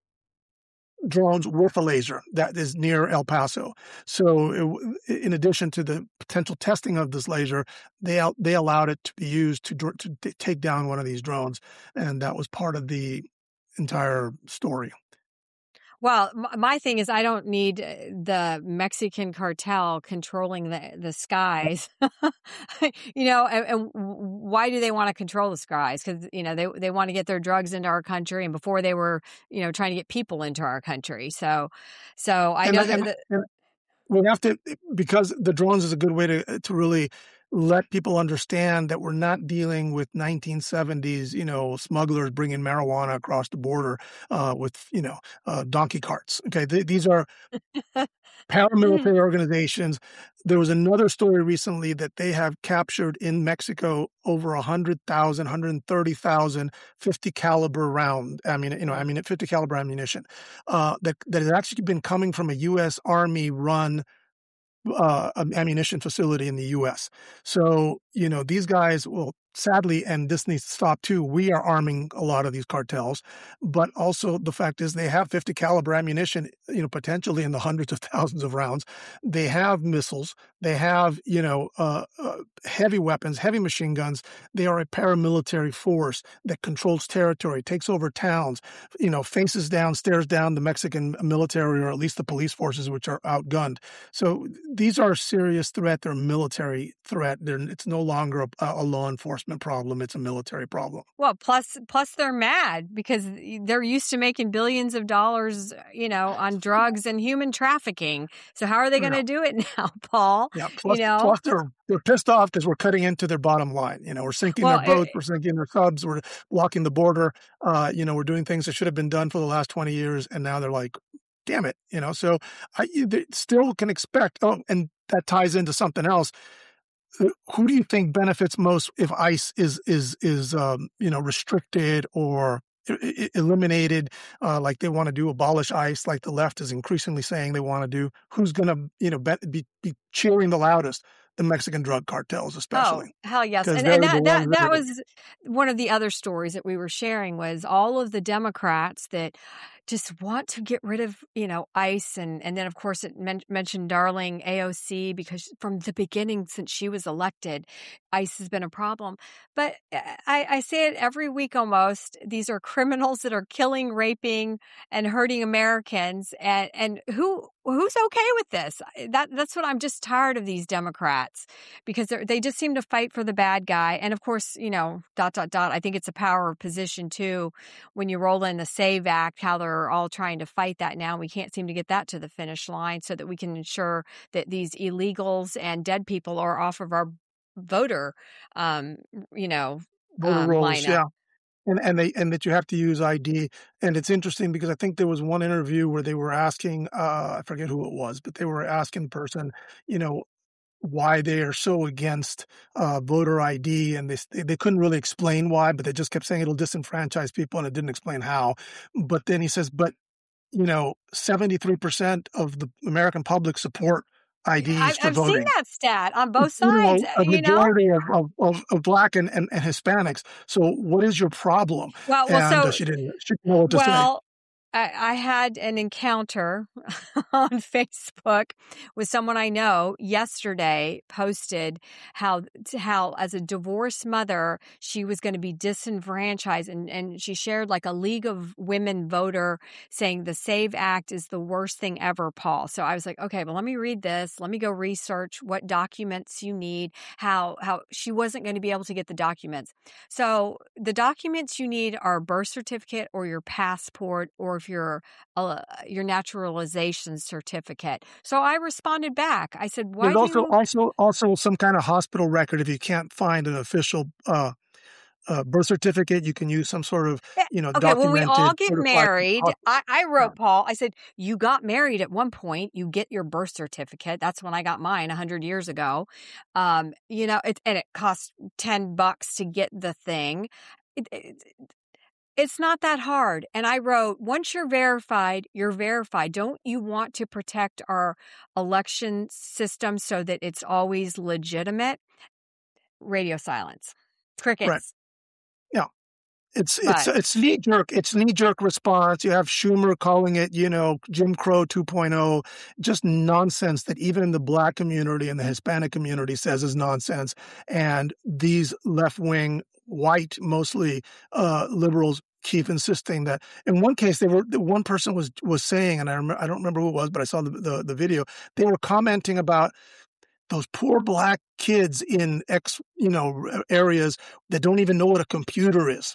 drones with a laser that is near El Paso. So, it, in addition to the potential testing of this laser, they they allowed it to be used to to take down one of these drones, and that was part of the entire story. Well, my thing is, I don't need uh, the Mexican cartel controlling the the skies. you know, and, and why do they want to control the skies? Because you know they they want to get their drugs into our country, and before they were, you know, trying to get people into our country. So, so I And, know and, that. and we have to, because the drones is a good way to to really let people understand that we're not dealing with nineteen seventies, you know, smugglers bringing marijuana across the border uh, with, you know, uh, donkey carts. Okay, Th- these are The, paramilitary organizations. There was another story recently that they have captured in Mexico over one hundred thousand, one hundred thirty thousand fifty caliber round. I mean, you know, I mean, fifty caliber ammunition uh, that that has actually been coming from a U S Army run uh, ammunition facility in the U S. So, you know, these guys, well, sadly, and this needs to stop too, we are arming a lot of these cartels, but also the fact is they have fifty caliber ammunition, you know, potentially in the hundreds of thousands of rounds. They have missiles. They have, you know, uh, uh, heavy weapons, heavy machine guns. They are a paramilitary force that controls territory, takes over towns, you know, faces down, stares down the Mexican military, or at least the police forces, which are outgunned. So these are a serious threat. They're a military threat. They're, it's no longer a, a law enforcement problem. It's a military problem. well, plus plus they're mad because they're used to making billions of dollars, you know, on drugs and human trafficking. So how are they going Yeah. to do it now, Paul? Yeah. You Plus, know, plus they're they're pissed off because we're cutting into their bottom line. You know, we're sinking their well, boats, it, we're sinking their subs, we're blocking the border. Uh, you know, we're doing things that should have been done for the last twenty years, and now they're like, damn it, you know. So I you, they still can expect. Oh, and that ties into something else. Who do you think benefits most if ICE is is is um, you know, restricted or e- e- eliminated, uh, like they want to do, abolish ICE, like the left is increasingly saying they want to do? Who's going to, you know, be, be be cheering the loudest? The Mexican drug cartels, oh, especially, hell yes. because And they're and the that ones that that that are. was one of the other stories that we were sharing was all of the Democrats that just want to get rid of, you know, ICE. And, and then, of course, it men- mentioned Darling A O C, because from the beginning, since she was elected, ICE has been a problem. But I, I say it every week almost. These are criminals that are killing, raping, and hurting Americans. And, and who who's okay with this? That That's what I'm just tired of, these Democrats, because they just seem to fight for the bad guy. And of course, you know, dot, dot, dot. I think it's a power of position, too, when you roll in the SAVE Act, how they're all trying to fight that now. We can't seem to get that to the finish line so that we can ensure that these illegals and dead people are off of our voter, um, you know, Voter um, rolls, lineup. yeah. And and they and that you have to use I D. And it's interesting because I think there was one interview where they were asking, uh, I forget who it was, but they were asking the person, you know, why they are so against uh, voter I D, and they they couldn't really explain why, but they just kept saying it'll disenfranchise people, and it didn't explain how. But then he says, but you know, seventy-three percent of the American public support I, I Ds for I've seen voting, that stat on both including sides, a, a you know? majority of, of, of, of Black and, and, and Hispanics. So what is your problem? Well, well, And uh, so, she didn't she didn't know what to say. well, I, I had an encounter on Facebook with someone I know yesterday, posted how, how as a divorced mother, she was going to be disenfranchised. And, and she shared like a League of Women voter saying the SAVE Act is the worst thing ever, Paul. So I was like, okay, well, let me read this. Let me go research what documents you need, how, how she wasn't going to be able to get the documents. So the documents you need are a birth certificate or your passport, or if you're uh, your naturalization certificate. So I responded back. I said, why There's do also you... also also some kind of hospital record. If you can't find an official uh, uh, birth certificate, you can use some sort of, Yeah, you know, okay, when we all documented, get certified married, hospital. I, I Yeah. wrote Paul, I said, you got married at one point, you get your birth certificate. That's when I got mine a hundred years ago. Um, you know, it, and it costs ten bucks to get the thing. It, it, It's not that hard. And I wrote, once you're verified, you're verified. Don't you want to protect our election system so that it's always legitimate? Radio silence. Right. Crickets. Yeah. It's it's But it's knee jerk. It's knee jerk response. You have Schumer calling it, you know, Jim Crow two point oh, just nonsense that even in the Black community and the Hispanic community says is nonsense. And these left wing, white, mostly uh, liberals keep insisting that. In one case, they were one person was was saying, and I remember, I don't remember who it was, but I saw the, the the video. They were commenting about those poor Black kids in X, you know, areas that don't even know what a computer is.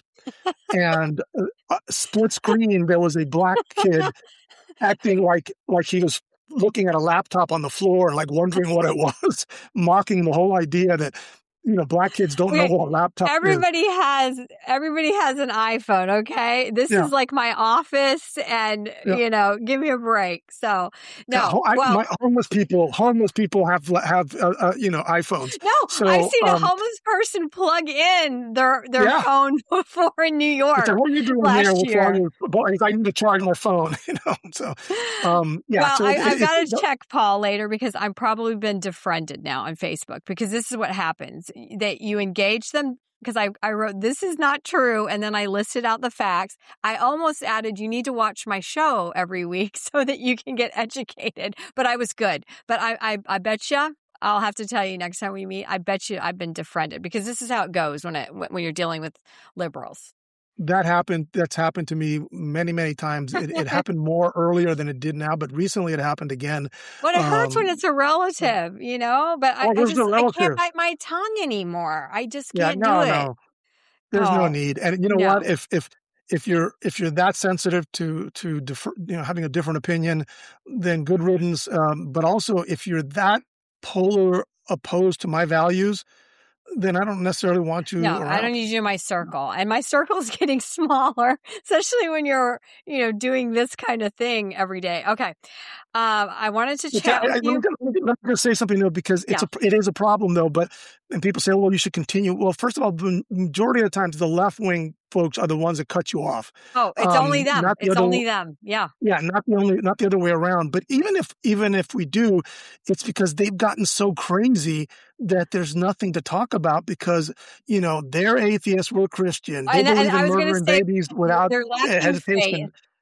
And uh, uh, split screen, there was a Black kid acting like like he was looking at a laptop on the floor and like wondering what it was, mocking the whole idea that, you know, Black kids don't know okay, what a laptop is. everybody has everybody has an iPhone, okay? This Yeah. is like my office, and Yeah. you know, give me a break. So Yeah, no, ho- I, well, my homeless people, homeless people have have uh, uh, you know, iPhones. no, I've So seen a um, homeless person plug in their their yeah, phone before in New it's York like, what are you doing last here? What's year. wrong with? I need to charge my phone. You know, so um, yeah. Well, So I, it, I've it, got it, to check Paul later, because I've probably been defriended now on Facebook, because this is what happens. That you engage them, because I, I wrote, this is not true. And then I listed out the facts. I almost added, you need to watch my show every week so that you can get educated. But I was good. But I, I, I bet you, I'll have to tell you next time we meet, I bet you I've been defriended, because this is how it goes when it, when you're dealing with liberals. that happened. That's happened to me many, many times. It, it happened more earlier than it did now, but recently it happened again. But it hurts when Um, it's a relative, you know, but I, oh, I there's just, no I can't relative. bite my tongue anymore. I just Yeah, can't do no, it. no. There's no Paul, need. And you know what? no. If if if you're if you're that sensitive to to differ, you know, having a different opinion, then good riddance. Um, but also, if you're that polar opposed to my values, then I don't necessarily want you No, I don't around. need you in my circle. And my circle is getting smaller, especially when you're, you know, doing this kind of thing every day. Okay. Um, I wanted to But yeah, chat I, I, with let, me, you. let me let me just say something though, because it's Yeah. a it is a problem though. But and people say, well, you should continue. Well, first of all, the majority of the times, the left wing folks are the ones that cut you off. Oh, it's Um, only them. not the It's other. only them. Yeah. Yeah, not the only, not the other way around. But even if, even if we do, it's because they've gotten so crazy that there's nothing to talk about because, you know, they're atheists, we're Christian. They And, and believe I in was going to murdering say, babies they're, without they're lacking faith. hesitation.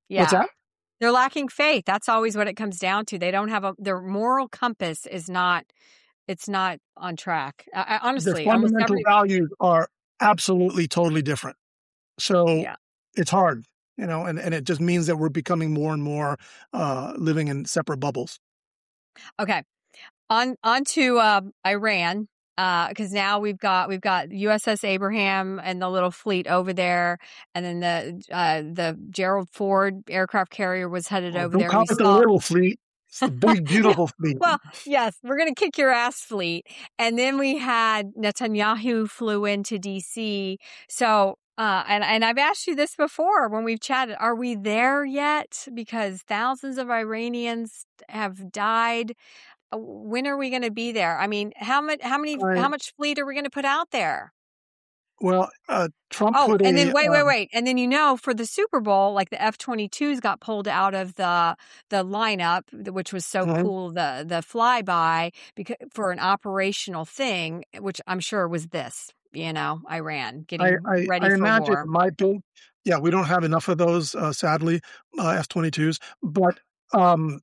What's Yeah. that? They're lacking faith. That's always what it comes down to. They don't have a their moral compass is not it's not on track. I, I, Their honestly, almost fundamental every values are absolutely totally different. So yeah. it's hard, you know, and, and it just means that we're becoming more and more uh, living in separate bubbles. Okay. On on to um, Iran. Because uh, now we've got we've got U S S Abraham and the little fleet over there, and then the uh, the Gerald Ford aircraft carrier was headed Oh, over don't there. call We it the saw little fleet. It's the big, yeah, beautiful fleet. well, yes, we're going to kick your ass fleet. And then we had Netanyahu flew into D C. So, uh, and, and I've asked you this before when we've chatted, are we there yet? Because thousands of Iranians have died. Uh, When are we going to be there? I mean, how much, how many, I, how much fleet are we going to put out there? well, uh, Trump Oh, put and then a, wait, wait, um, wait. And then, you know, for the Super Bowl, like the F twenty-twos got pulled out of the the lineup, which was so mhm. cool, the the flyby because for an operational thing, which I'm sure was this, you know, Iran I, getting I, ready I for imagine it war. might be. Yeah, we don't have enough of those, uh, sadly, uh, F twenty-twos. But um,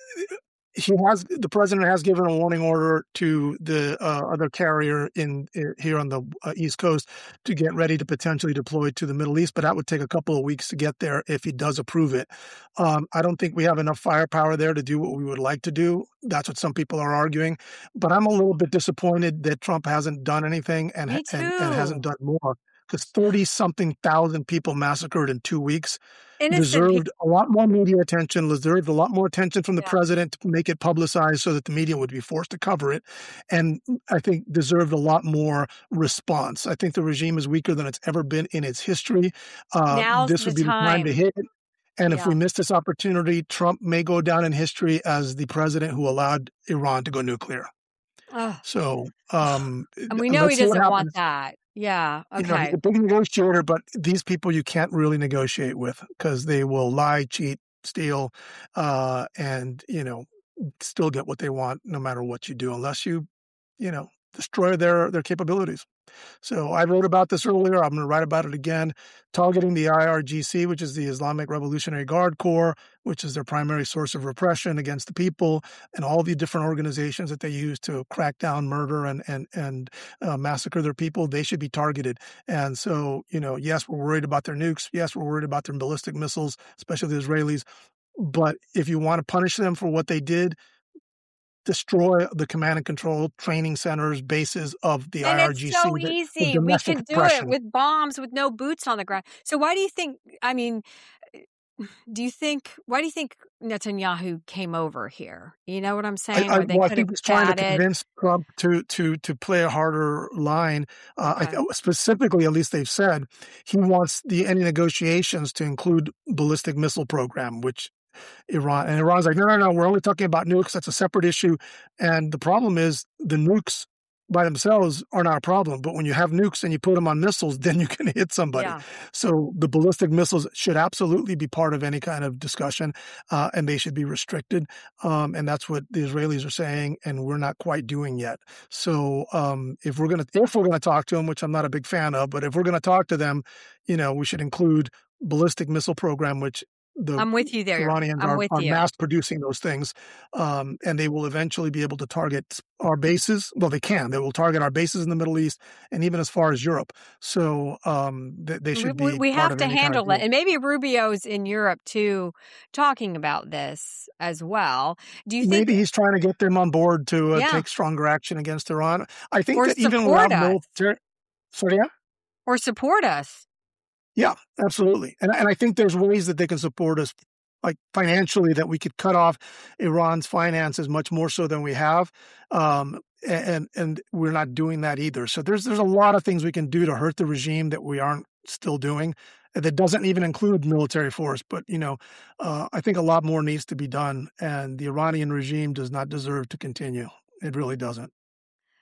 he has the president has given a warning order to the uh, other carrier in, in here on the uh, East Coast to get ready to potentially deploy to the Middle East, but that would take a couple of weeks to get there if he does approve it. Um, I don't think we have enough firepower there to do what we would like to do. That's what some people are arguing, but I'm a little bit disappointed that Trump hasn't done anything and Me and and hasn't too. done more because thirty something thousand people massacred in two weeks Innocent people. deserved a lot more media attention, deserved a lot more attention from the Yeah. president to make it publicized so that the media would be forced to cover it. And I think deserved a lot more response. I think the regime is weaker than it's ever been in its history. Uh, Now's this the would be the time to time. hit it. And if we Yeah. miss this opportunity, Trump may go down in history as the president who allowed Iran to go nuclear. Ugh. So um, And we know he let's see what doesn't want happens. that. Yeah. You know, he's Okay. a big negotiator, but these people you can't really negotiate with because they will lie, cheat, steal, uh, and, you know, still get what they want no matter what you do, unless you, you know, destroy their their capabilities. So I wrote about this earlier. I'm going to write about it again. Targeting the I R G C, which is the Islamic Revolutionary Guard Corps, which is their primary source of repression against the people, and all the different organizations that they use to crack down, murder, and and and uh, massacre their people. They should be targeted. And so, you know, yes, we're worried about their nukes. Yes, we're worried about their ballistic missiles, especially the Israelis. But if you want to punish them for what they did, destroy the command and control training centers, bases of the And it's I R G C so that for easy. We domestic can do it oppression. with bombs with no boots on the ground. So why do you think, I mean, do you think, why do you think Netanyahu came over here? You know what I'm I, saying? I, Where they well, I could have think he's trying to chatted. convince Trump to to to play a harder line. Uh, I, Okay. th- specifically, at least they've said he wants the any negotiations to include ballistic missile program, which Iran and Iran's like, no, no, no, we're only talking about nukes. That's a separate issue. And the problem is the nukes by themselves are not a problem. But when you have nukes and you put them on missiles, then you can hit somebody. Yeah. So the ballistic missiles should absolutely be part of any kind of discussion, uh, and they should be restricted. Um, and that's what the Israelis are saying, and we're not quite doing yet. So um, if we're gonna if we're gonna talk to them, which I'm not a big fan of, but if we're gonna talk to them, you know, we should include ballistic missile program, which the I'm with you there. Iranians I'm are, with are you. mass producing those things, um, and they will eventually be able to target our bases. Well, they can. They will target our bases in the Middle East and even as far as Europe. So um, they, they We, should we, be we part have of to any kind of handle it. deal. And maybe Rubio's in Europe too, talking about this as well. Do you think, Maybe he's trying to get them on board to uh, yeah, take stronger action against Iran. I think or that even support without us, military, sorry, yeah, or support us? yeah, absolutely. And and I think there's ways that they can support us, like financially, that we could cut off Iran's finances much more so than we have, um, and and we're not doing that either. So there's there's a lot of things we can do to hurt the regime that we aren't still doing. That doesn't even include military force, but you know, uh, I think a lot more needs to be done, and the Iranian regime does not deserve to continue. It really doesn't.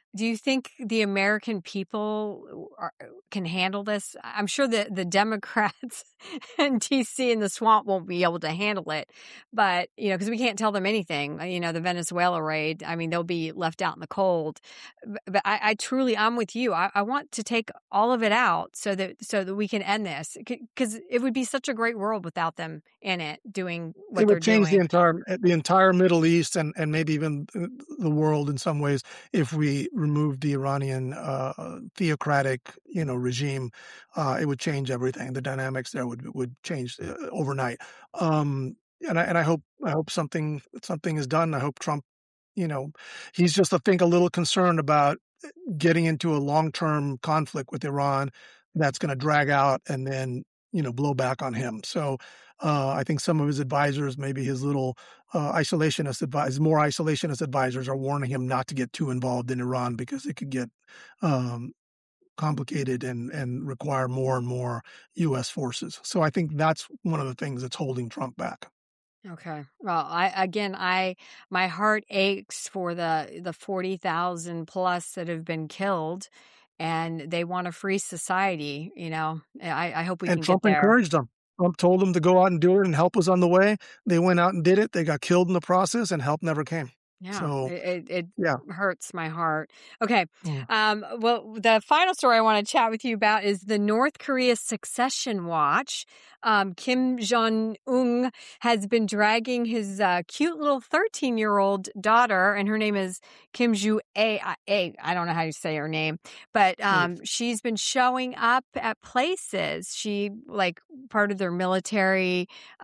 Do you think the American people are, can handle this? I'm sure that the Democrats in D C and the swamp won't be able to handle it, but you know, because we can't tell them anything. You know, the Venezuela raid. I mean, they'll be left out in the cold. But I, I truly, I'm with you. I, I want to take all of it out so that so that we can end this, because it would be such a great world without them in it doing what It they're would change the doing. entire the entire Middle East and and maybe even the world in some ways if we removed the Iranian uh, theocratic, you know, regime. Uh, it would change everything. The dynamics there would would change uh, overnight. Um, and I and I hope I hope something something is done. I hope Trump, you know, he's just I think a little concerned about getting into a long term conflict with Iran that's going to drag out and then, you know, blow back on him. So uh, I think some of his advisors, maybe his little uh, isolationist advisors, more isolationist advisors, are warning him not to get too involved in Iran because it could get um, complicated and and require more and more U S forces. So I think that's one of the things that's holding Trump back. Okay. Well, I again, I my heart aches for the the forty thousand plus that have been killed, and they want a free society. You know, I I hope we And can get Trump there. encouraged them. Trump told them to go out and do it, and help was on the way. They went out and did it. They got killed in the process, and help never came. Yeah, So, it, it yeah. it hurts my heart. Okay. Mm. Um, well, the final story I want to chat with you about is the North Korea succession watch. Um, Kim Jong Un has been dragging his uh, cute little thirteen year old daughter, and her name is Kim Ju A. A. I don't know how you say her name, but um, Mm. she's been showing up at places. She like part of their military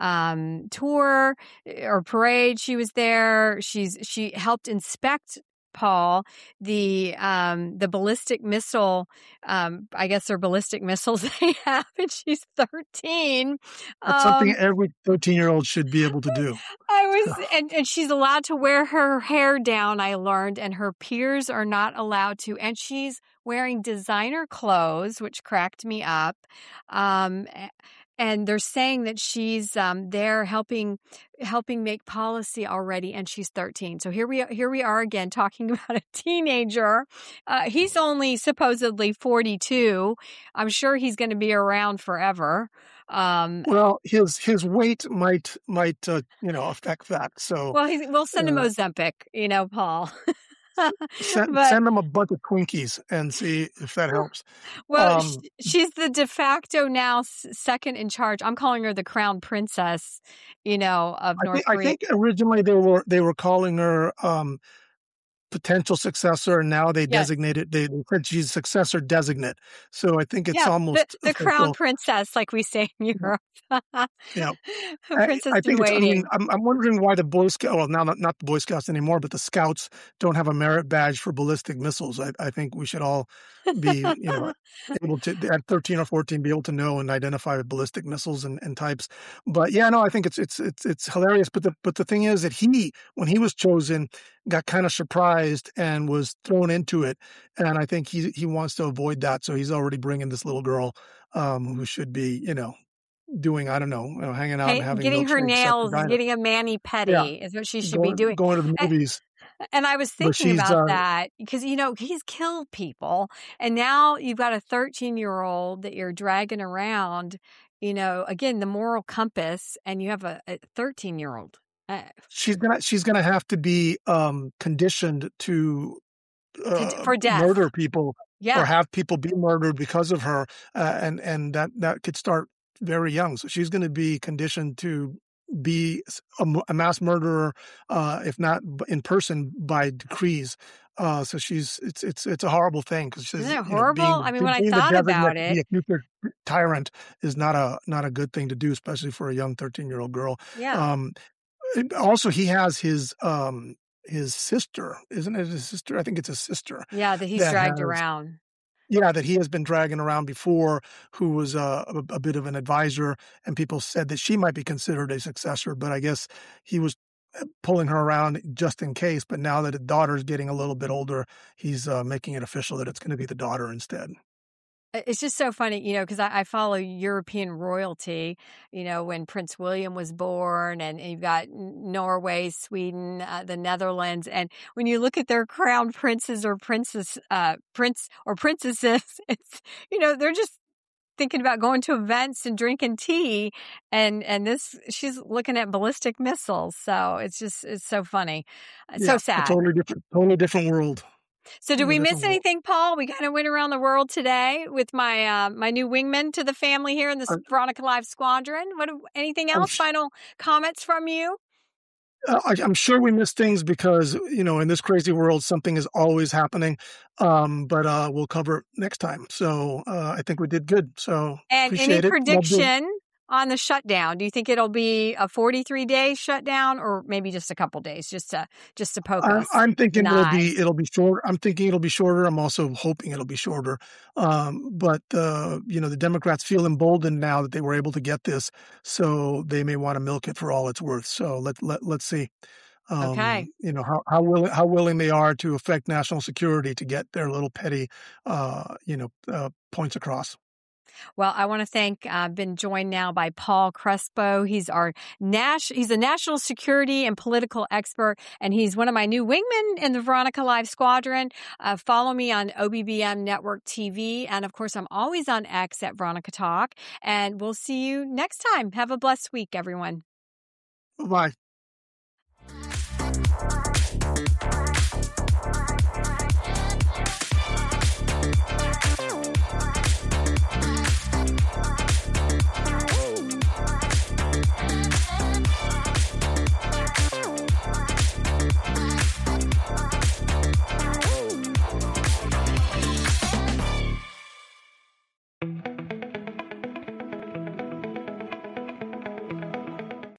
um, tour or parade. She was there. She's she helped inspect, Paul, the um the ballistic missile, um I guess they're ballistic missiles they have, and she's thirteen. That's something um every thirteen-year-old should be able to do. I was and, and she's allowed to wear her hair down, I learned, and her peers are not allowed to, and she's wearing designer clothes, which cracked me up. um and they're saying that she's um, there helping helping make policy already, and she's thirteen. So here we are, here we are again talking about a teenager. Uh, he's only supposedly forty-two. I'm sure he's going to be around forever. Um, Well, his his weight might might uh, you know affect that. So well, he's, we'll send him uh, Ozempic, you know, Paul. send But send them a bunch of Twinkies and see if that helps. well, sh- Um, she's the de facto now s- second in charge. I'm calling her the crown princess, you know, of I North think I Korea. think originally they were they were calling her um, potential successor, and now they Yes. designated they they said she's successor designate. So I think it's Yeah, the, almost the crown official. princess, like we say in Europe. Yeah. I, Princess I in think it's. I mean, waiting. I'm, I'm wondering why the Boy Scout. Well, now not, not the Boy Scouts anymore, but the Scouts don't have a merit badge for ballistic missiles. I, I think we should all be, you know, able to at thirteen or fourteen be able to know and identify ballistic missiles and, and types. But yeah, no, I think it's it's it's it's hilarious. But the but the thing is that he, when he was chosen, got kind of surprised and was thrown into it, and I think he he wants to avoid that. So he's already bringing this little girl, um, who should be, you know, doing, I don't know, you know, hanging out and Hey, having getting her milkshakes at the nails, diner. getting a mani Yeah, pedi is what she should be going doing. going to the A- movies, And I was but thinking she's about uh that because, you know, he's killed people. And now you've got a thirteen year old that you're dragging around, you know, again, the moral compass, and you have a thirteen year old. Uh, she's gonna she's gonna have to be um conditioned to to, uh, for death. murder people or Yeah. have people be murdered because of her, uh, and and that that could start very young. So she's going to be conditioned to be a, m- a mass murderer, uh, if not b- in person, by decrees. Uh, so she's it's it's it's a horrible thing because she's, Isn't it you know, horrible? being I mean, the, when I being the thought designate, about it, the accuser tyrant is not a not a good thing to do, especially for a young thirteen year old girl. yeah. Um, and also, he has his um his sister, isn't it his sister? I think it's his sister Yeah, that he's that dragged has, around. yeah, that he has been dragging around before, who was uh, a, a bit of an advisor, and people said that she might be considered a successor, but I guess he was uh, pulling her around just in case. But now that the daughter's getting a little bit older, he's uh, making it official that it's going to be the daughter instead. It's just so funny, you know, because I, I follow European royalty, you know, when Prince William was born, and, and you've got Norway, Sweden, uh, the Netherlands. And when you look at their crown princes or princess, uh, prince or princesses, it's, you know, they're just thinking about going to events and drinking tea. And, and this, she's looking at ballistic missiles. So it's just, it's so funny. It's Yeah, so a sad. totally different, totally different world. So, did Totally we miss different world. anything, Paul? We kind of went around the world today with my uh, my new wingman to the family here in the I, Veronica Live Squadron. What? Anything I'm else? sh- Final comments from you? uh, I, I'm sure we miss things because, you know, in this crazy world, something is always happening. Um, but uh, we'll cover it next time. So uh, I think we did good. So And any appreciate it. Love the, prediction on the shutdown? Do you think it'll be a forty-three day shutdown, or maybe just a couple days, just to just to poke I'm, us I'm in thinking the it'll eye? be it'll be short. I'm thinking it'll be shorter. I'm also hoping it'll be shorter. Um, but uh, you know, the Democrats feel emboldened now that they were able to get this, so they may want to milk it for all it's worth. So let let let's see. Okay. Um, you know how how willing how willing they are to affect national security to get their little petty, uh, you know, uh, points across. Well, I want to thank, uh, been joined now by Paul Crespo. He's our Nash, he's a national security and political expert, and he's one of my new wingmen in the Veronica Live Squadron. Uh, follow me on O B B M Network T V. And of course, I'm always on X at Veronica Talk. And we'll see you next time. Have a blessed week, everyone. Bye.